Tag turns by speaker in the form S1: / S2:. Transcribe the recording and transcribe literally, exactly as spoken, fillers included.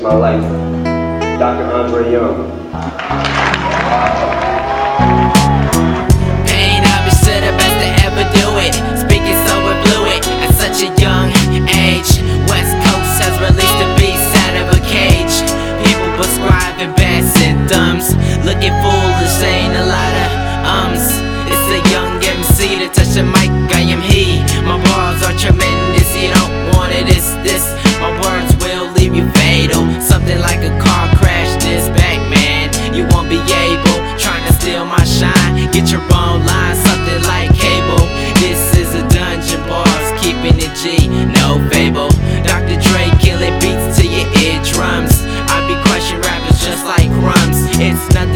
S1: My life, Doctor Andre Young.
S2: Pain, I'll be sure the best to ever do it. Speaking so it blew it at such a young age. West Coast has released the beast out of a cage. People prescribing bad symptoms, looking foolish, saying a lot of ums. It's a young M C to touch the mic, I am he. My bars are tremendous, you don't want it, it's this. My words will leave you fatal, something like a car crash this back, man. You won't be able, trying to steal my shine. Get your own line, something like cable. This is a dungeon, bars, keeping it G, no fable. Doctor Dre killing beats to your eardrums. I be crushing rappers just like crumbs. It's nothing